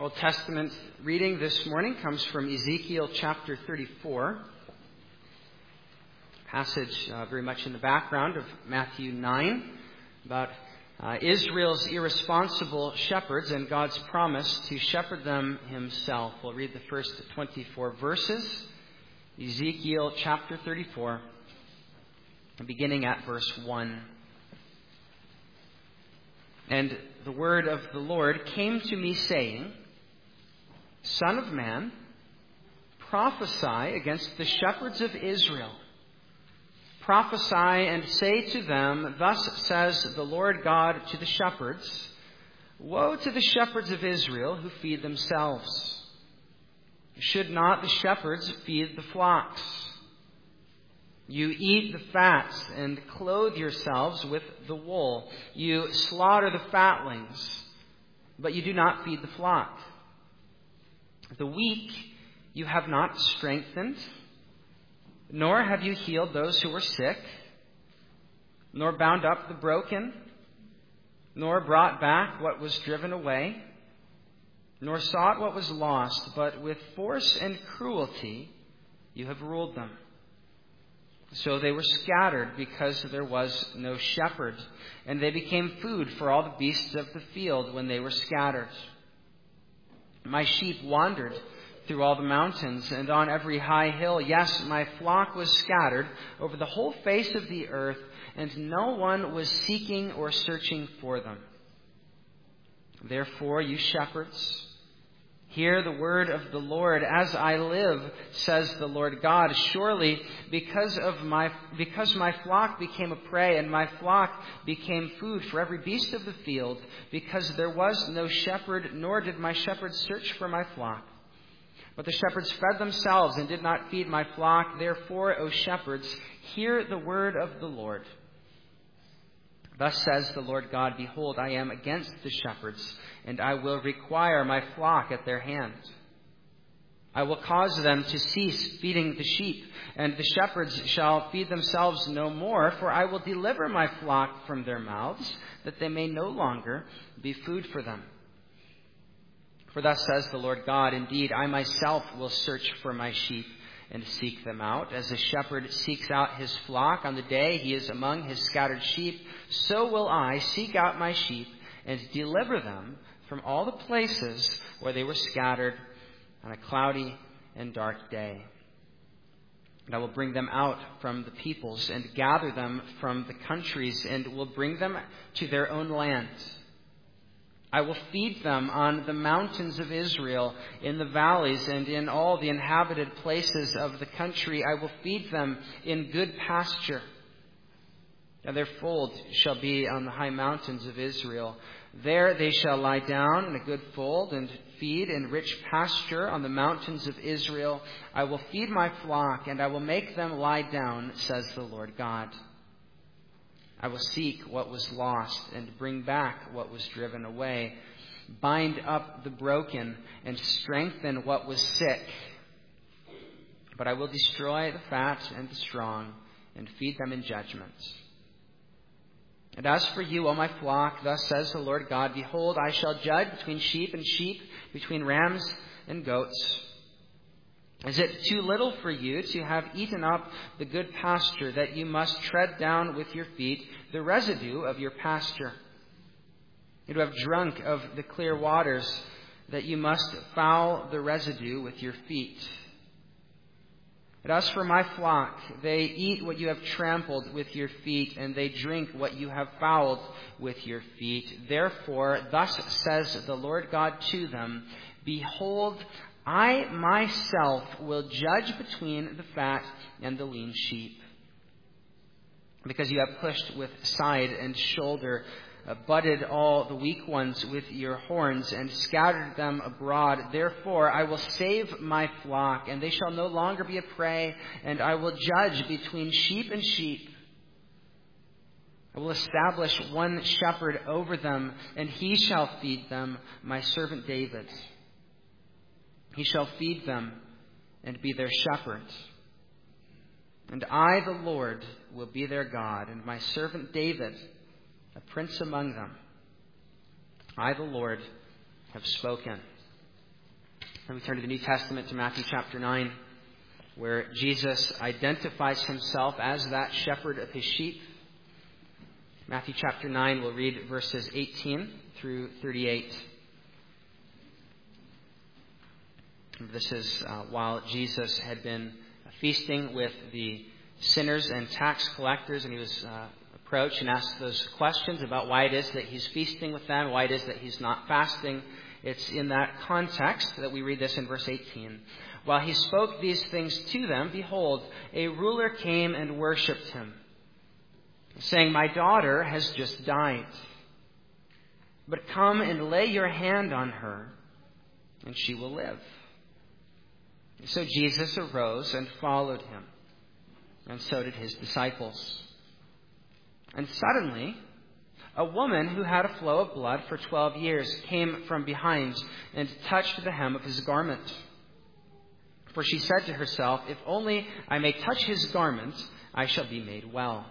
Old Testament reading this morning comes from Ezekiel chapter 34, passage very much in the background of Matthew 9, about Israel's irresponsible shepherds and God's promise to shepherd them himself. We'll read the first 24 verses, Ezekiel chapter 34, beginning at verse 1. And the word of the Lord came to me, saying, Son of man, prophesy against the shepherds of Israel. Prophesy and say to them, Thus says the Lord God to the shepherds, Woe to the shepherds of Israel who feed themselves. Should not the shepherds feed the flocks? You eat the fat and clothe yourselves with the wool. You slaughter the fatlings, but you do not feed the flock. The weak you have not strengthened, nor have you healed those who were sick, nor bound up the broken, nor brought back what was driven away, nor sought what was lost, but with force and cruelty you have ruled them. So they were scattered because there was no shepherd, and they became food for all the beasts of the field when they were scattered. My sheep wandered through all the mountains and on every high hill. Yes, my flock was scattered over the whole face of the earth, and no one was seeking or searching for them. Therefore, you shepherds, hear the word of the Lord. As I live, says the Lord God, surely because my flock became a prey, and my flock became food for every beast of the field, because there was no shepherd, nor did my shepherds search for my flock. But the shepherds fed themselves and did not feed my flock. Therefore, O shepherds, hear the word of the Lord. Thus says the Lord God, Behold, I am against the shepherds, and I will require my flock at their hand. I will cause them to cease feeding the sheep, and the shepherds shall feed themselves no more, for I will deliver my flock from their mouths, that they may no longer be food for them. For thus says the Lord God, Indeed, I myself will search for my sheep and seek them out. As a shepherd seeks out his flock on the day he is among his scattered sheep, so will I seek out my sheep and deliver them from all the places where they were scattered on a cloudy and dark day. And I will bring them out from the peoples and gather them from the countries, and will bring them to their own land. I will feed them on the mountains of Israel, in the valleys, and in all the inhabited places of the country. I will feed them in good pasture. And their fold shall be on the high mountains of Israel. There they shall lie down in a good fold and feed in rich pasture on the mountains of Israel. I will feed my flock, and I will make them lie down, says the Lord God. I will seek what was lost and bring back what was driven away, bind up the broken and strengthen what was sick. But I will destroy the fat and the strong and feed them in judgment. And as for you, O my flock, thus says the Lord God, Behold, I shall judge between sheep and sheep, between rams and goats. Is it too little for you to have eaten up the good pasture, that you must tread down with your feet the residue of your pasture? And to have drunk of the clear waters, that you must foul the residue with your feet? And as for my flock, they eat what you have trampled with your feet, and they drink what you have fouled with your feet. Therefore, thus says the Lord God to them, Behold, I myself will judge between the fat and the lean sheep. Because you have pushed with side and shoulder, butted all the weak ones with your horns, and scattered them abroad. Therefore I will save my flock, and they shall no longer be a prey, and I will judge between sheep and sheep. I will establish one shepherd over them, and he shall feed them, my servant David. He shall feed them and be their shepherd. And I, the Lord, will be their God, and my servant David, a prince among them. I, the Lord, have spoken. And we turn to the New Testament to Matthew chapter 9, where Jesus identifies himself as that shepherd of his sheep. Matthew chapter 9, we'll read verses 18 through 38. This is while Jesus had been feasting with the sinners and tax collectors, and he was approached and asked those questions about why it is that he's feasting with them, why it is that he's not fasting. It's in that context that we read this in verse 18. While he spoke these things to them, behold, a ruler came and worshipped him, saying, "My daughter has just died, but come and lay your hand on her, and she will live." So Jesus arose and followed him, and so did his disciples. And suddenly, a woman who had a flow of blood for 12 years came from behind and touched the hem of his garment. For she said to herself, "If only I may touch his garment, I shall be made well."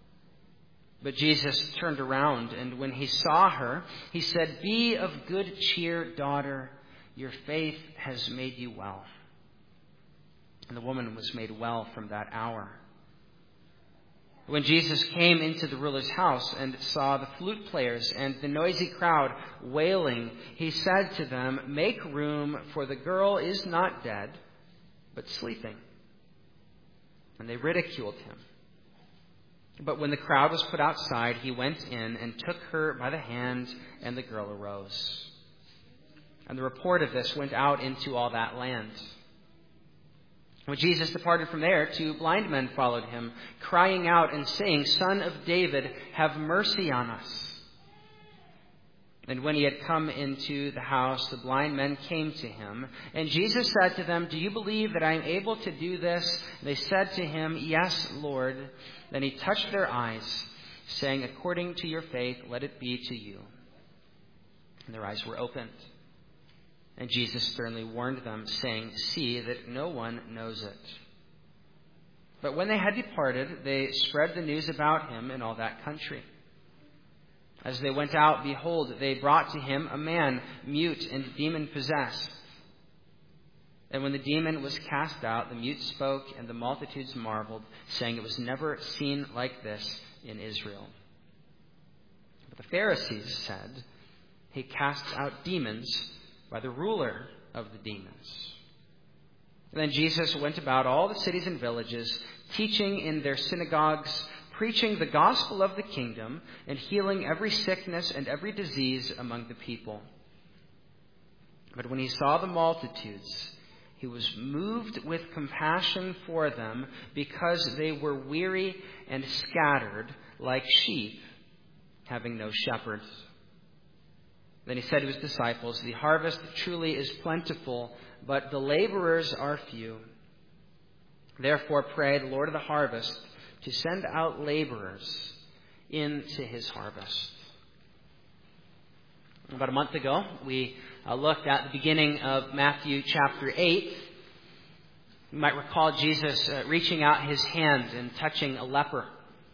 But Jesus turned around, and when he saw her, he said, "Be of good cheer, daughter. Your faith has made you well." And the woman was made well from that hour. When Jesus came into the ruler's house and saw the flute players and the noisy crowd wailing, he said to them, "Make room, for the girl is not dead, but sleeping." And they ridiculed him. But when the crowd was put outside, he went in and took her by the hand, and the girl arose. And the report of this went out into all that land. When Jesus departed from there, 2 blind men followed him, crying out and saying, "Son of David, have mercy on us." And when he had come into the house, the blind men came to him. And Jesus said to them, "Do you believe that I am able to do this?" And they said to him, "Yes, Lord." Then he touched their eyes, saying, "According to your faith, let it be to you." And their eyes were opened. And Jesus sternly warned them, saying, "See that no one knows it." But when they had departed, they spread the news about him in all that country. As they went out, behold, they brought to him a man mute and demon-possessed. And when the demon was cast out, the mute spoke, and the multitudes marveled, saying, "It was never seen like this in Israel." But the Pharisees said, "He casts out demons by the ruler of the demons." And then Jesus went about all the cities and villages, teaching in their synagogues, preaching the gospel of the kingdom, and healing every sickness and every disease among the people. But when he saw the multitudes, he was moved with compassion for them, because they were weary and scattered like sheep, having no shepherd. Then he said to his disciples, "The harvest truly is plentiful, but the laborers are few. Therefore pray the Lord of the harvest to send out laborers into his harvest." About a month ago, we looked at the beginning of Matthew chapter 8. You might recall Jesus reaching out his hand and touching a leper.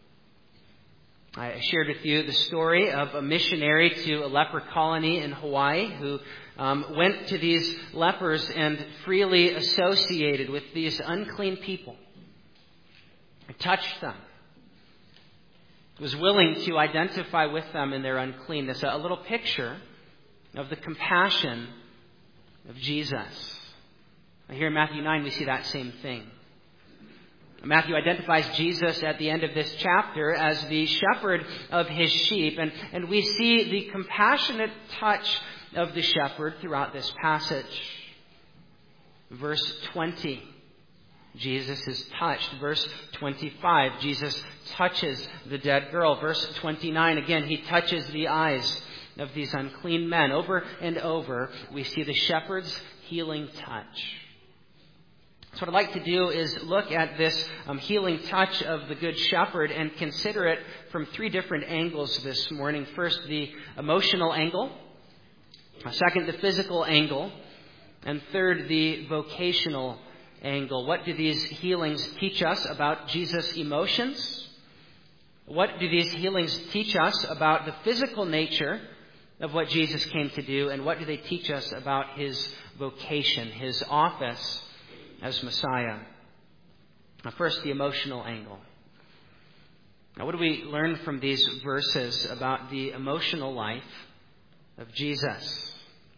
I shared with you the story of a missionary to a leper colony in Hawaii who went to these lepers and freely associated with these unclean people. He touched them. Was willing to identify with them in their uncleanness. A little picture of the compassion of Jesus. Here in Matthew 9, we see that same thing. Matthew identifies Jesus at the end of this chapter as the shepherd of his sheep. And we see the compassionate touch of the shepherd throughout this passage. Verse 20, Jesus is touched. Verse 25, Jesus touches the dead girl. Verse 29, again, he touches the eyes of these unclean men. Over and over, we see the shepherd's healing touch. So what I'd like to do is look at this healing touch of the Good Shepherd and consider it from 3 different angles this morning. First, the emotional angle. Second, the physical angle. And third, the vocational angle. What do these healings teach us about Jesus' emotions? What do these healings teach us about the physical nature of what Jesus came to do, and what do they teach us about his vocation, his office as Messiah? Now, first, the emotional angle. Now, what do we learn from these verses about the emotional life of Jesus?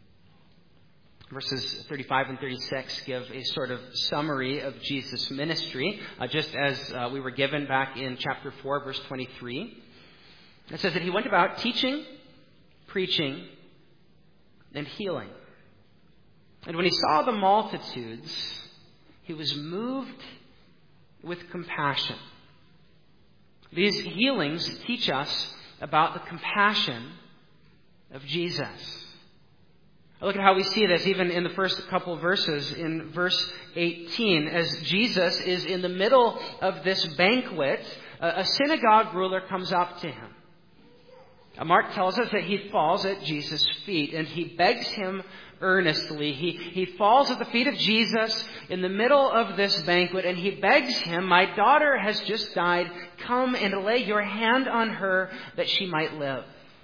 Verses 35 and 36 give a sort of summary of Jesus' ministry, just as we were given back in chapter 4, verse 23. It says that he went about teaching, preaching, and healing. And when he saw the multitudes, he was moved with compassion. These healings teach us about the compassion of Jesus. Look at how we see this even in the first couple of verses. In verse 18, as Jesus is in the middle of this banquet, a synagogue ruler comes up to him. Mark tells us that he falls at Jesus' feet and he begs him earnestly. He falls at the feet of Jesus in the middle of this banquet and he begs him, "My daughter has just died. Come and lay your hand on her that she might live."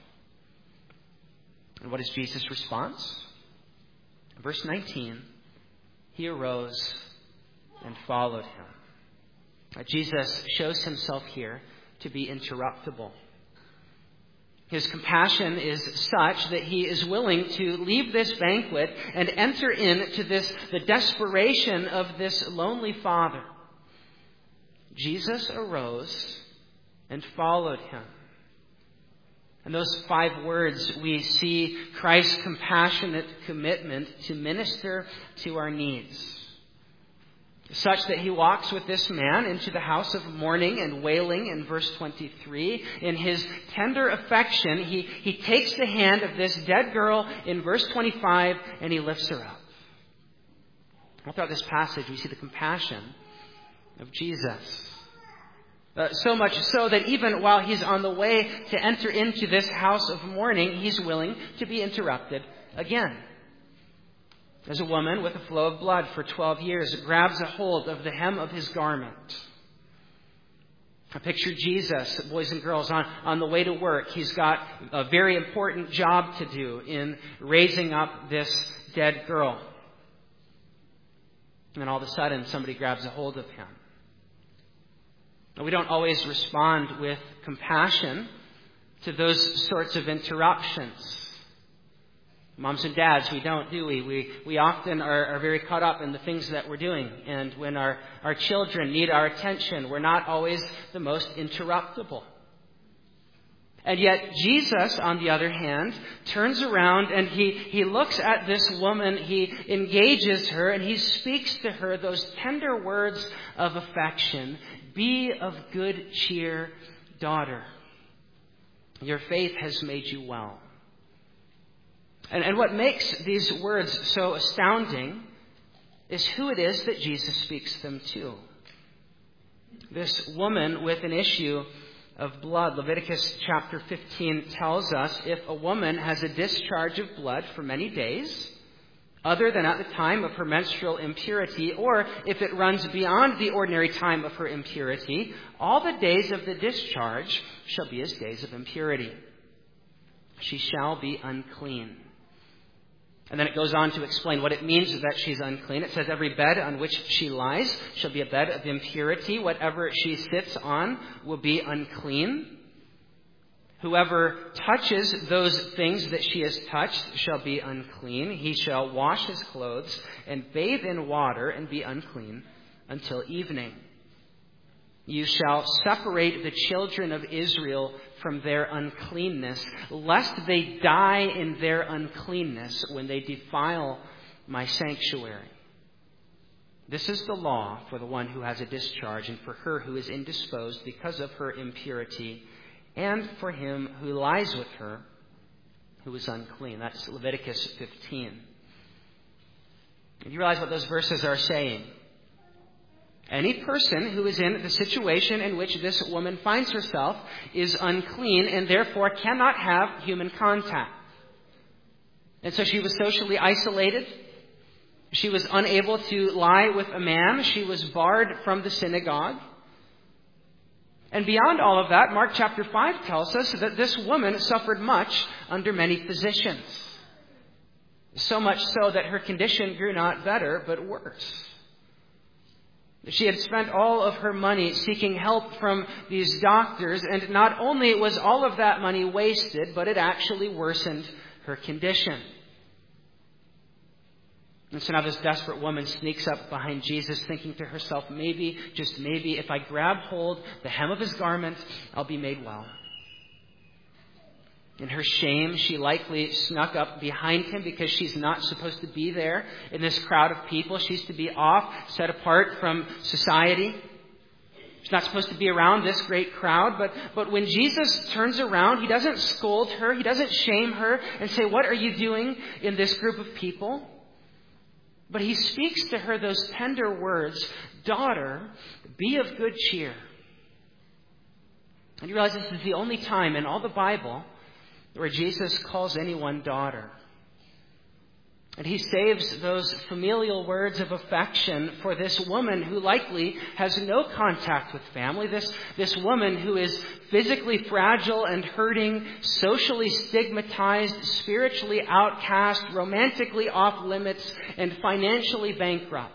And what is Jesus' response? Verse 19, he arose and followed him. Jesus shows himself here to be interruptible. His compassion is such that he is willing to leave this banquet and enter into the desperation of this lonely father. Jesus arose and followed him. In those 5 words, we see Christ's compassionate commitment to minister to our needs, such that he walks with this man into the house of mourning and wailing in verse 23. In his tender affection, he takes the hand of this dead girl in verse 25 and he lifts her up. All throughout this passage, we see the compassion of Jesus. So much so that even while he's on the way to enter into this house of mourning, he's willing to be interrupted again. As a woman with a flow of blood for 12 years grabs a hold of the hem of his garment. I picture Jesus, boys and girls, on the way to work. He's got a very important job to do in raising up this dead girl. And all of a sudden, somebody grabs a hold of him. Now, we don't always respond with compassion to those sorts of interruptions. Moms and dads, we don't, do we? We often are very caught up in the things that we're doing. And when our children need our attention, we're not always the most interruptible. And yet Jesus, on the other hand, turns around and he looks at this woman, he engages her, and he speaks to her those tender words of affection. "Be of good cheer, daughter. Your faith has made you well." And what makes these words so astounding is who it is that Jesus speaks them to. This woman with an issue of blood. Leviticus chapter 15 tells us if a woman has a discharge of blood for many days, other than at the time of her menstrual impurity, or if it runs beyond the ordinary time of her impurity, all the days of the discharge shall be as days of impurity. She shall be unclean. And then it goes on to explain what it means that she's unclean. It says every bed on which she lies shall be a bed of impurity. Whatever she sits on will be unclean. Whoever touches those things that she has touched shall be unclean. He shall wash his clothes and bathe in water and be unclean until evening. You shall separate the children of Israel from their uncleanness, lest they die in their uncleanness when they defile my sanctuary. This is the law for the one who has a discharge, and for her who is indisposed because of her impurity, and for him who lies with her who is unclean. That's Leviticus 15. And you realize what those verses are saying? Any person who is in the situation in which this woman finds herself is unclean and therefore cannot have human contact. And so she was socially isolated. She was unable to lie with a man. She was barred from the synagogue. And beyond all of that, Mark chapter 5 tells us that this woman suffered much under many physicians. So much so that her condition grew not better, but worse. She had spent all of her money seeking help from these doctors, and not only was all of that money wasted, but it actually worsened her condition. And so now this desperate woman sneaks up behind Jesus, thinking to herself, maybe, just maybe, if I grab hold the hem of his garment, I'll be made well. In her shame, she likely snuck up behind him because she's not supposed to be there in this crowd of people. She's to be off, set apart from society. She's not supposed to be around this great crowd. But when Jesus turns around, he doesn't scold her. He doesn't shame her and say, what are you doing in this group of people? But he speaks to her those tender words, daughter, be of good cheer. And you realize this is the only time in all the Bible where Jesus calls anyone daughter. And he saves those familial words of affection for this woman who likely has no contact with family. This woman who is physically fragile and hurting, socially stigmatized, spiritually outcast, romantically off limits, and financially bankrupt.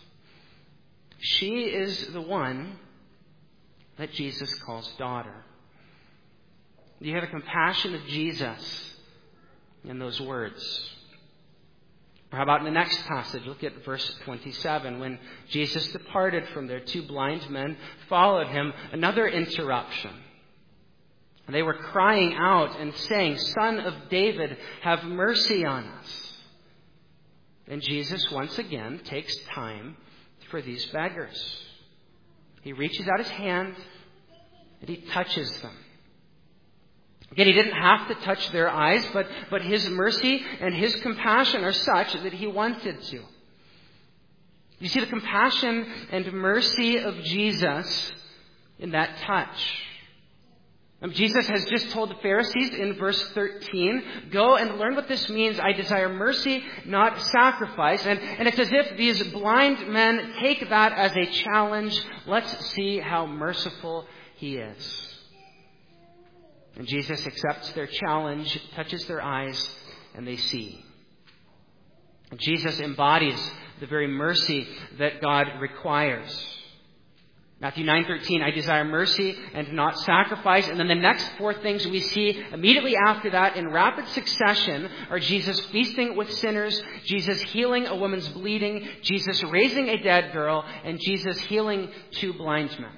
She is the one that Jesus calls daughter. Do you hear the compassion of Jesus in those words? Or how about in the next passage? Look at verse 27. When Jesus departed from there, 2 blind men followed him. Another interruption. And they were crying out and saying, Son of David, have mercy on us. And Jesus once again takes time for these beggars. He reaches out his hand and he touches them. Again, he didn't have to touch their eyes, but his mercy and his compassion are such that he wanted to. You see the compassion and mercy of Jesus in that touch. Jesus has just told the Pharisees in verse 13, go and learn what this means. I desire mercy, not sacrifice. And it's as if these blind men take that as a challenge. Let's see how merciful he is. And Jesus accepts their challenge, touches their eyes, and they see. And Jesus embodies the very mercy that God requires. Matthew 9:13, I desire mercy and not sacrifice. And then the next 4 things we see immediately after that in rapid succession are Jesus feasting with sinners, Jesus healing a woman's bleeding, Jesus raising a dead girl, and Jesus healing 2 blind men.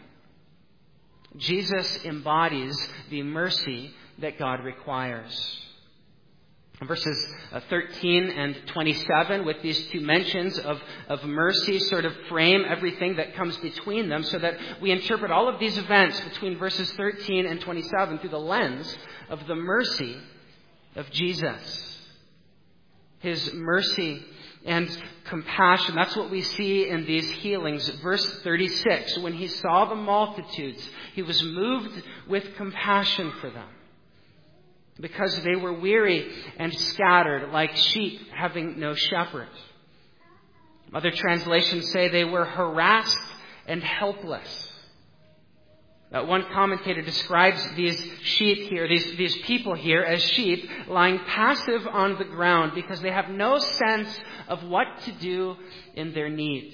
Jesus embodies the mercy that God requires. Verses 13 and 27, with these 2 mentions of mercy, sort of frame everything that comes between them so that we interpret all of these events between verses 13 and 27 through the lens of the mercy of Jesus. His mercy and compassion. That's what we see in these healings. Verse 36, when he saw the multitudes, he was moved with compassion for them, because they were weary and scattered like sheep having no shepherd. Other translations say they were harassed and helpless. One commentator describes these sheep here, these people here, as sheep lying passive on the ground because they have no sense of what to do in their needs.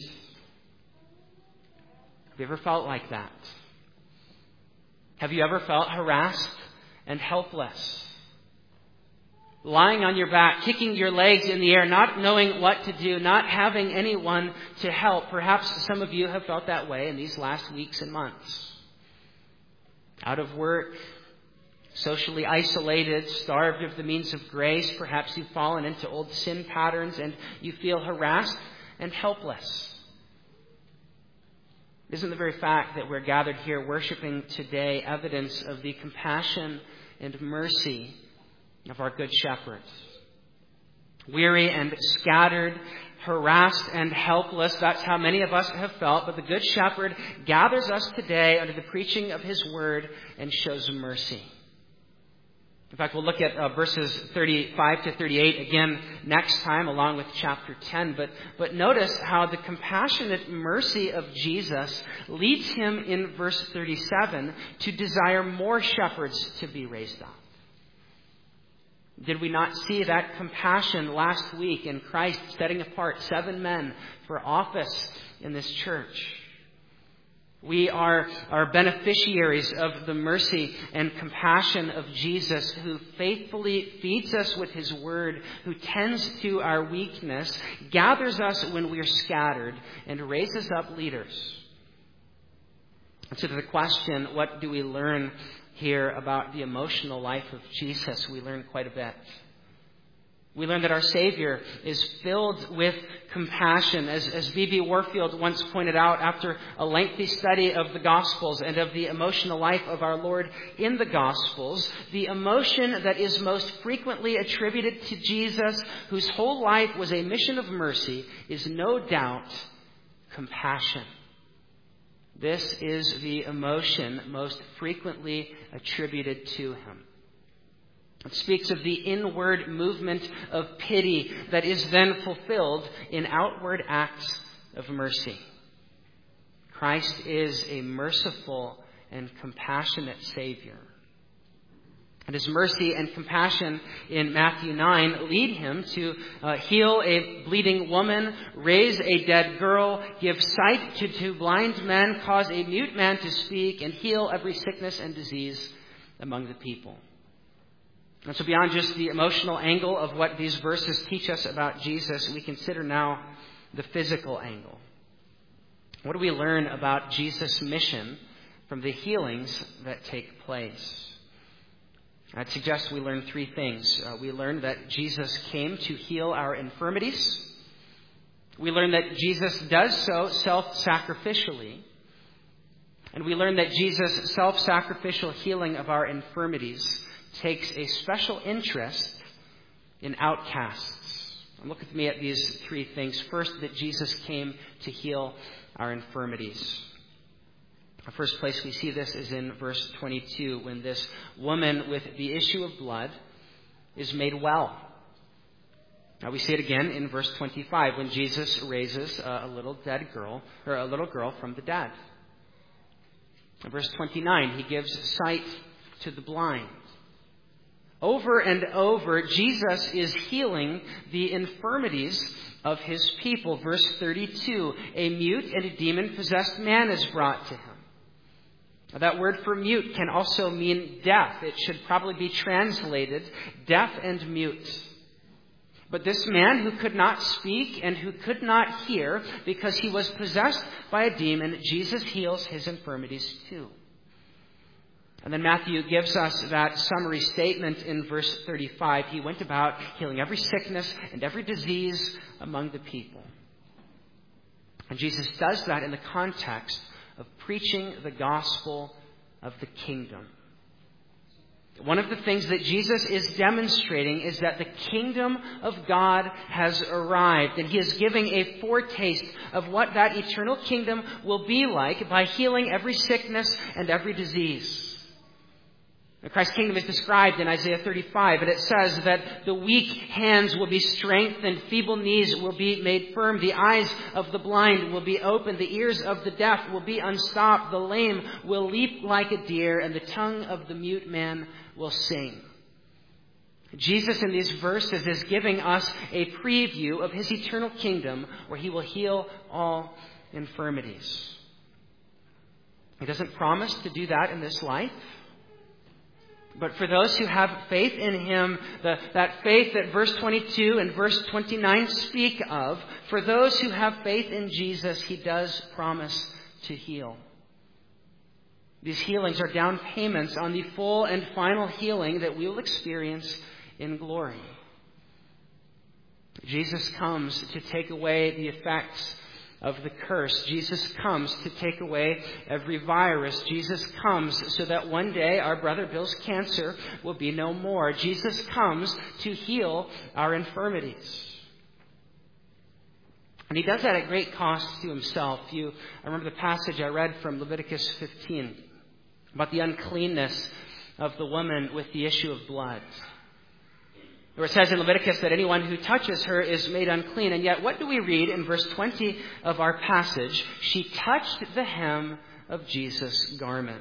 Have you ever felt like that? Have you ever felt harassed and helpless? Lying on your back, kicking your legs in the air, not knowing what to do, not having anyone to help. Perhaps some of you have felt that way in these last weeks and months. Out of work, socially isolated, starved of the means of grace. Perhaps you've fallen into old sin patterns and you feel harassed and helpless. Isn't the very fact that we're gathered here worshiping today evidence of the compassion and mercy of our Good Shepherd? Weary and scattered, harassed and helpless, that's how many of us have felt. But the Good Shepherd gathers us today under the preaching of his word and shows mercy. In fact, we'll look at verses 35 to 38 again next time, along with chapter 10. But notice how the compassionate mercy of Jesus leads him in verse 37 to desire more shepherds to be raised up. Did we not see that compassion last week in Christ setting apart 7 men for office in this church? We are beneficiaries of the mercy and compassion of Jesus, who faithfully feeds us with his word, who tends to our weakness, gathers us when we are scattered, and raises up leaders. And so to the question, what do we learn here about the emotional life of Jesus? We learn quite a bit. We learn that our Savior is filled with compassion. As B.B. Warfield once pointed out after a lengthy study of the Gospels and of the emotional life of our Lord in the Gospels, the emotion that is most frequently attributed to Jesus, whose whole life was a mission of mercy, is no doubt compassion. This is the emotion most frequently attributed to him. It speaks of the inward movement of pity that is then fulfilled in outward acts of mercy. Christ is a merciful and compassionate Savior. And his mercy and compassion in Matthew 9 lead him to heal a bleeding woman, raise a dead girl, give sight to 2 blind men, cause a mute man to speak, and heal every sickness and disease among the people. And so beyond just the emotional angle of what these verses teach us about Jesus, we consider now the physical angle. What do we learn about Jesus' mission from the healings that take place? I'd suggest we learn 3 things. We learn that Jesus came to heal our infirmities. We learn that Jesus does so self-sacrificially. And we learn that Jesus' self-sacrificial healing of our infirmities takes a special interest in outcasts. And look with me at these 3 things. First, that Jesus came to heal our infirmities. The first place we see this is in verse 22, when this woman with the issue of blood is made well. Now we see it again in verse 25, when Jesus raises a little girl from the dead. In verse 29, he gives sight to the blind. Over and over, Jesus is healing the infirmities of his people. Verse 32, a mute and a demon-possessed man is brought to him. Now, that word for mute can also mean deaf. It should probably be translated deaf and mute. But this man who could not speak and who could not hear because he was possessed by a demon, Jesus heals his infirmities too. And then Matthew gives us that summary statement in verse 35. He went about healing every sickness and every disease among the people. And Jesus does that in the context of preaching the gospel of the kingdom. One of the things that Jesus is demonstrating is that the kingdom of God has arrived, and he is giving a foretaste of what that eternal kingdom will be like by healing every sickness and every disease. Christ's kingdom is described in Isaiah 35, and it says that the weak hands will be strengthened, feeble knees will be made firm, the eyes of the blind will be opened, the ears of the deaf will be unstopped, the lame will leap like a deer, and the tongue of the mute man will sing. Jesus in these verses is giving us a preview of his eternal kingdom where he will heal all infirmities. He doesn't promise to do that in this life. But for those who have faith in him, that faith that verse 22 and verse 29 speak of, for those who have faith in Jesus, he does promise to heal. These healings are down payments on the full and final healing that we will experience in glory. Jesus comes to take away the effects of the curse. Jesus comes to take away every virus. Jesus comes so that one day our brother Bill's cancer will be no more. Jesus comes to heal our infirmities. And he does that at great cost to himself. I remember the passage I read from Leviticus 15 about the uncleanness of the woman with the issue of blood. Where it says in Leviticus that anyone who touches her is made unclean. And yet, what do we read in verse 20 of our passage? She touched the hem of Jesus' garment.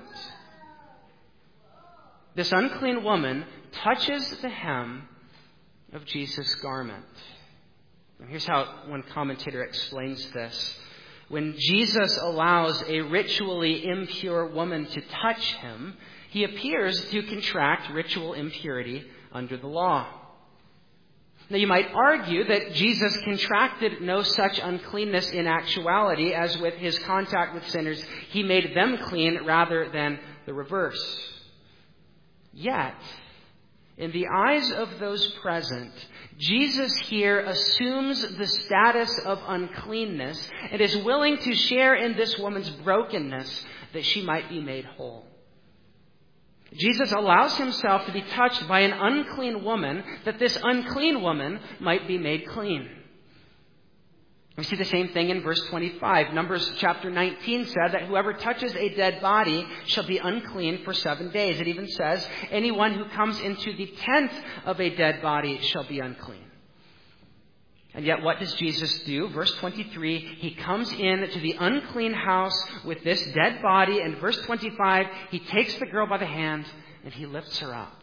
This unclean woman touches the hem of Jesus' garment. And here's how one commentator explains this. When Jesus allows a ritually impure woman to touch him, he appears to contract ritual impurity under the law. Now, you might argue that Jesus contracted no such uncleanness in actuality, as with his contact with sinners, he made them clean rather than the reverse. Yet, in the eyes of those present, Jesus here assumes the status of uncleanness and is willing to share in this woman's brokenness that she might be made whole. Jesus allows himself to be touched by an unclean woman that this unclean woman might be made clean. We see the same thing in verse 25. Numbers chapter 19 said that whoever touches a dead body shall be unclean for 7 days. It even says anyone who comes into the tent of a dead body shall be unclean. And yet what does Jesus do? Verse 23, he comes in to the unclean house with this dead body. And verse 25, he takes the girl by the hand and he lifts her up.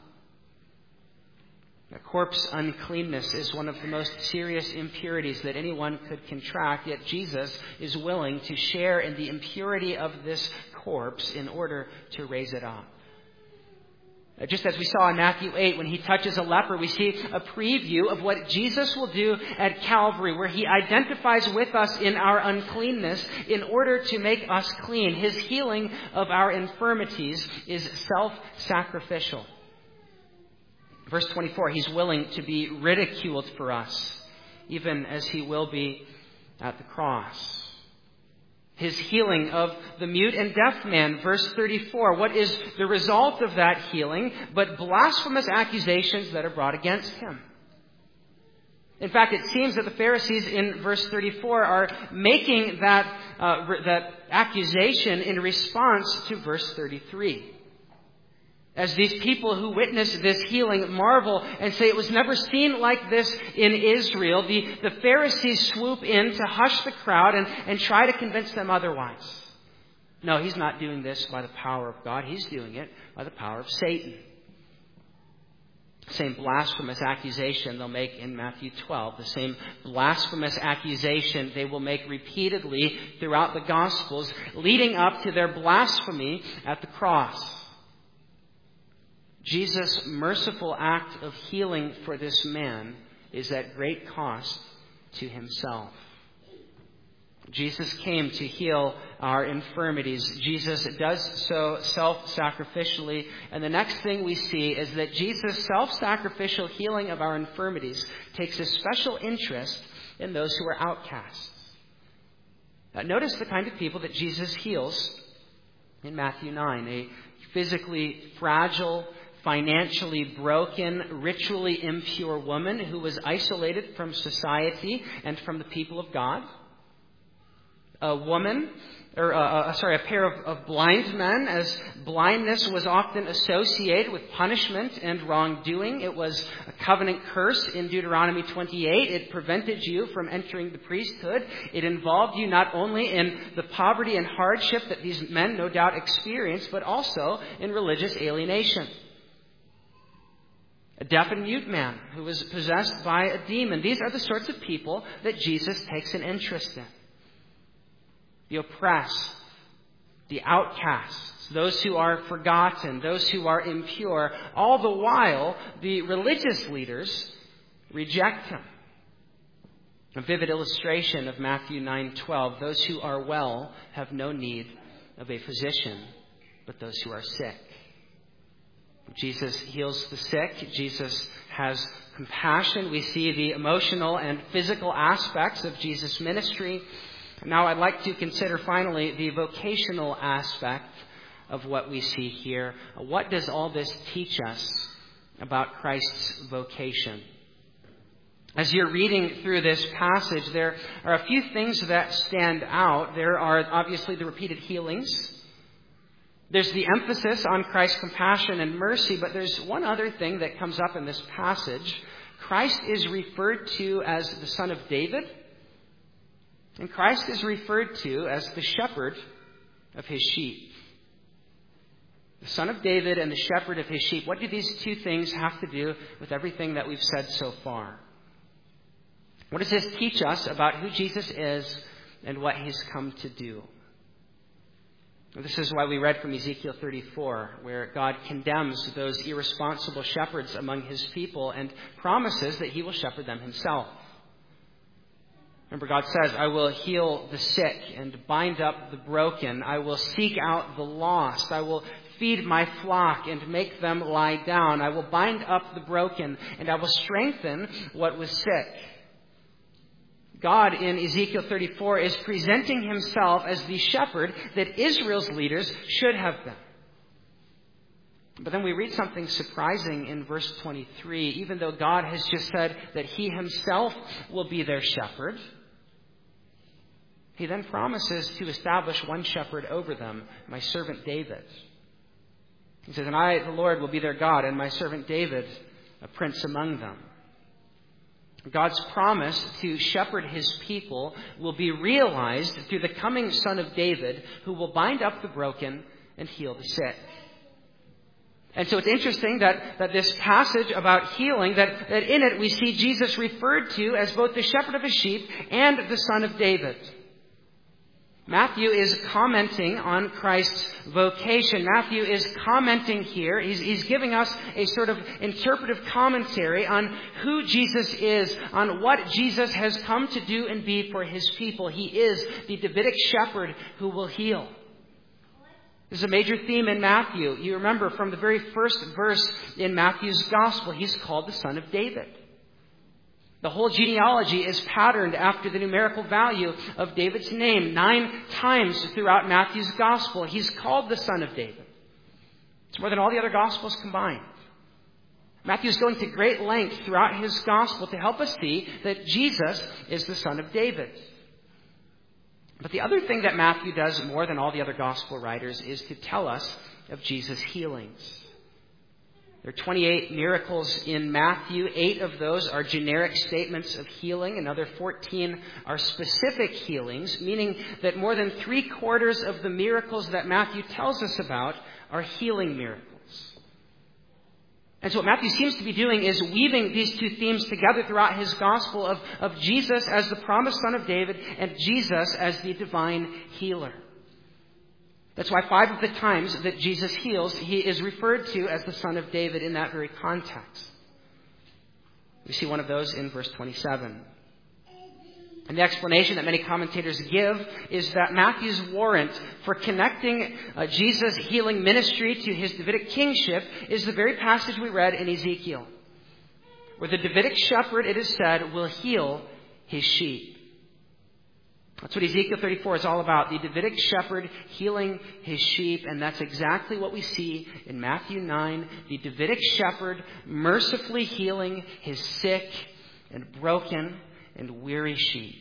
Corpse uncleanness is one of the most serious impurities that anyone could contract, yet Jesus is willing to share in the impurity of this corpse in order to raise it up. Just as we saw in Matthew 8, when he touches a leper, we see a preview of what Jesus will do at Calvary, where he identifies with us in our uncleanness in order to make us clean. His healing of our infirmities is self-sacrificial. Verse 24, he's willing to be ridiculed for us, even as he will be at the cross. His healing of the mute and deaf man, verse 34. What is the result of that healing but blasphemous accusations that are brought against him? In fact, it seems that the Pharisees in verse 34 are making that accusation in response to verse 33. As these people who witness this healing marvel and say it was never seen like this in Israel, the Pharisees swoop in to hush the crowd and try to convince them otherwise. No, he's not doing this by the power of God. He's doing it by the power of Satan. The same blasphemous accusation they'll make in Matthew 12. The same blasphemous accusation they will make repeatedly throughout the Gospels, leading up to their blasphemy at the cross. Jesus' merciful act of healing for this man is at great cost to himself. Jesus came to heal our infirmities. Jesus does so self-sacrificially. And the next thing we see is that Jesus' self-sacrificial healing of our infirmities takes a special interest in those who are outcasts. Notice the kind of people that Jesus heals in Matthew 9. A physically fragile, financially broken, ritually impure woman who was isolated from society and from the people of God. A pair of blind men, as blindness was often associated with punishment and wrongdoing. It was a covenant curse in Deuteronomy 28. It prevented you from entering the priesthood. It involved you not only in the poverty and hardship that these men no doubt experienced, but also in religious alienation. A deaf and mute man who was possessed by a demon. These are the sorts of people that Jesus takes an interest in. The oppressed, the outcasts, those who are forgotten, those who are impure. All the while, the religious leaders reject him. A vivid illustration of Matthew 9:12. Those who are well have no need of a physician, but those who are sick. Jesus heals the sick. Jesus has compassion. We see the emotional and physical aspects of Jesus' ministry. Now I'd like to consider finally the vocational aspect of what we see here. What does all this teach us about Christ's vocation? As you're reading through this passage, there are a few things that stand out. There are obviously the repeated healings. There's the emphasis on Christ's compassion and mercy, but there's one other thing that comes up in this passage. Christ is referred to as the Son of David, and Christ is referred to as the shepherd of his sheep. The Son of David and the shepherd of his sheep. What do these two things have to do with everything that we've said so far? What does this teach us about who Jesus is and what he's come to do? This is why we read from Ezekiel 34, where God condemns those irresponsible shepherds among his people and promises that he will shepherd them himself. Remember, God says, I will heal the sick and bind up the broken. I will seek out the lost. I will feed my flock and make them lie down. I will bind up the broken and I will strengthen what was sick. God in Ezekiel 34 is presenting himself as the shepherd that Israel's leaders should have been. But then we read something surprising in verse 23. Even though God has just said that he himself will be their shepherd, he then promises to establish one shepherd over them, my servant David. He says, and I, the Lord, will be their God, and my servant David, a prince among them. God's promise to shepherd his people will be realized through the coming Son of David, who will bind up the broken and heal the sick. And so it's interesting that this passage about healing, that in it we see Jesus referred to as both the shepherd of his sheep and the Son of David. Matthew is commenting on Christ's vocation. Matthew is commenting here. He's giving us a sort of interpretive commentary on who Jesus is, on what Jesus has come to do and be for his people. He is the Davidic shepherd who will heal. This is a major theme in Matthew. You remember from the very first verse in Matthew's gospel, he's called the Son of David. The whole genealogy is patterned after the numerical value of David's name. 9 times throughout Matthew's gospel, he's called the Son of David. It's more than all the other gospels combined. Matthew's going to great length throughout his gospel to help us see that Jesus is the Son of David. But the other thing that Matthew does more than all the other gospel writers is to tell us of Jesus' healings. There are 28 miracles in Matthew. 8 of those are generic statements of healing. Another 14 are specific healings, meaning that more than 3/4 of the miracles that Matthew tells us about are healing miracles. And so what Matthew seems to be doing is weaving these two themes together throughout his gospel of Jesus as the promised Son of David and Jesus as the divine healer. That's why 5 of the times that Jesus heals, he is referred to as the Son of David in that very context. We see one of those in verse 27. And the explanation that many commentators give is that Matthew's warrant for connecting Jesus' healing ministry to his Davidic kingship is the very passage we read in Ezekiel, where the Davidic shepherd, it is said, will heal his sheep. That's what Ezekiel 34 is all about, the Davidic shepherd healing his sheep. And that's exactly what we see in Matthew 9, the Davidic shepherd mercifully healing his sick and broken and weary sheep.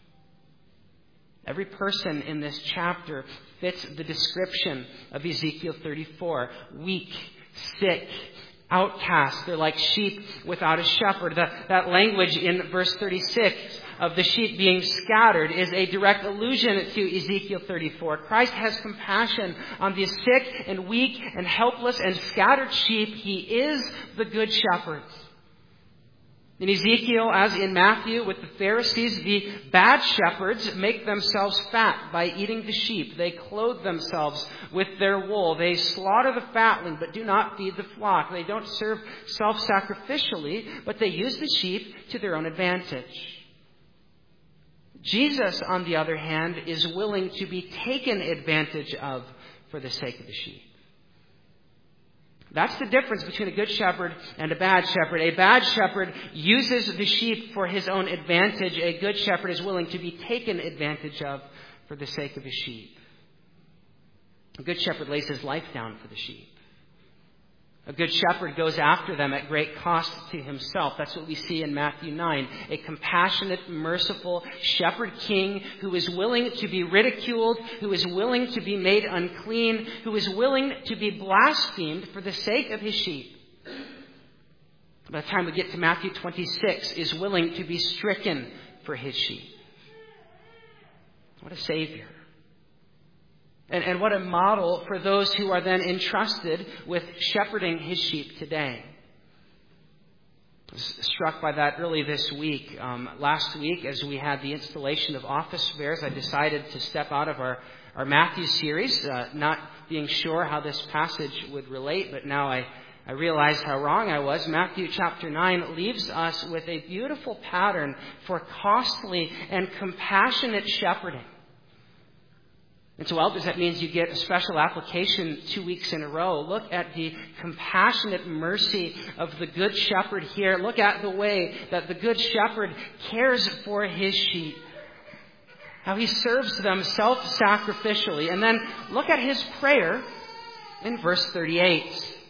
Every person in this chapter fits the description of Ezekiel 34. Weak, sick, outcast. They're like sheep without a shepherd. That language in verse 36 of the sheep being scattered is a direct allusion to Ezekiel 34. Christ has compassion on the sick and weak and helpless and scattered sheep. He is the good shepherd. In Ezekiel, as in Matthew with the Pharisees, the bad shepherds make themselves fat by eating the sheep. They clothe themselves with their wool. They slaughter the fatling, but do not feed the flock. They don't serve self-sacrificially, but they use the sheep to their own advantage. Jesus, on the other hand, is willing to be taken advantage of for the sake of the sheep. That's the difference between a good shepherd and a bad shepherd. A bad shepherd uses the sheep for his own advantage. A good shepherd is willing to be taken advantage of for the sake of his sheep. A good shepherd lays his life down for the sheep. A good shepherd goes after them at great cost to himself. That's what we see in Matthew 9. A compassionate, merciful shepherd king who is willing to be ridiculed, who is willing to be made unclean, who is willing to be blasphemed for the sake of his sheep. By the time we get to Matthew 26, is willing to be stricken for his sheep. What a Savior. And what a model for those who are then entrusted with shepherding his sheep today. I was struck by that early this week. Last week, as we had the installation of office spares, I decided to step out of our Matthew series, not being sure how this passage would relate, but now I realized how wrong I was. Matthew chapter 9 leaves us with a beautiful pattern for costly and compassionate shepherding. And so, elders, that means you get a special application 2 weeks in a row. Look at the compassionate mercy of the Good Shepherd here. Look at the way that the Good Shepherd cares for his sheep. How he serves them self-sacrificially. And then look at his prayer in verse 38.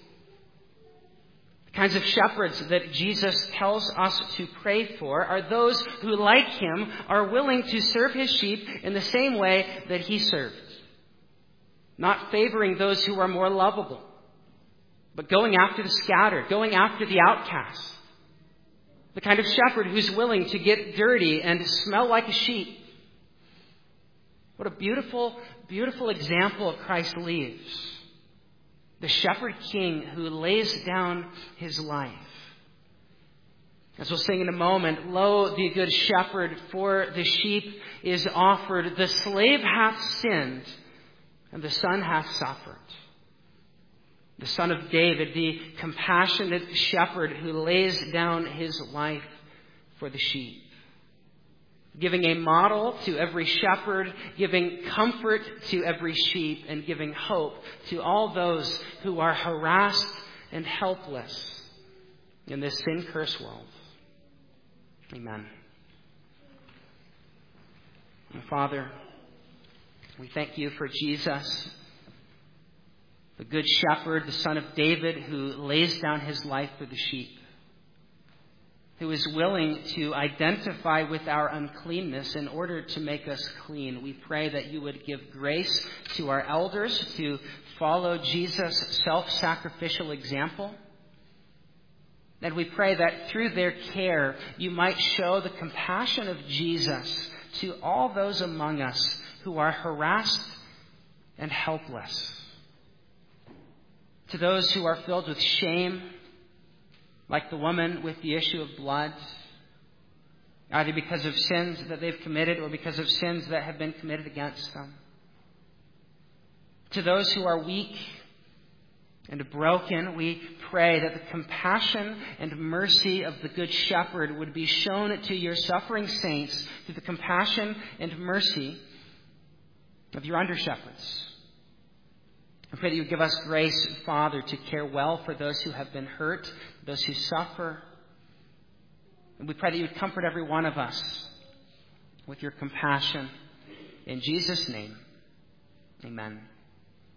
The kinds of shepherds that Jesus tells us to pray for are those who, like him, are willing to serve his sheep in the same way that he served. Not favoring those who are more lovable, but going after the scattered, going after the outcast. The kind of shepherd who's willing to get dirty and smell like a sheep. What a beautiful, beautiful example Christ leaves. The shepherd king who lays down his life. As we'll sing in a moment, lo, the good shepherd for the sheep is offered. The slave hath sinned, and the son hath suffered. The Son of David, the compassionate shepherd who lays down his life for the sheep. Giving a model to every shepherd, giving comfort to every sheep, and giving hope to all those who are harassed and helpless in this sin-cursed world. Amen. And Father, we thank you for Jesus, the Good Shepherd, the Son of David, who lays down his life for the sheep, who is willing to identify with our uncleanness in order to make us clean. We pray that you would give grace to our elders to follow Jesus' self-sacrificial example. And we pray that through their care, you might show the compassion of Jesus to all those among us who are harassed and helpless. To those who are filled with shame, like the woman with the issue of blood, either because of sins that they've committed or because of sins that have been committed against them. To those who are weak and broken, we pray that the compassion and mercy of the Good Shepherd would be shown to your suffering saints through the compassion and mercy of your under-shepherds. I pray that you would give us grace, Father, to care well for those who have been hurt, those who suffer. And we pray that you would comfort every one of us with your compassion. In Jesus' name, amen.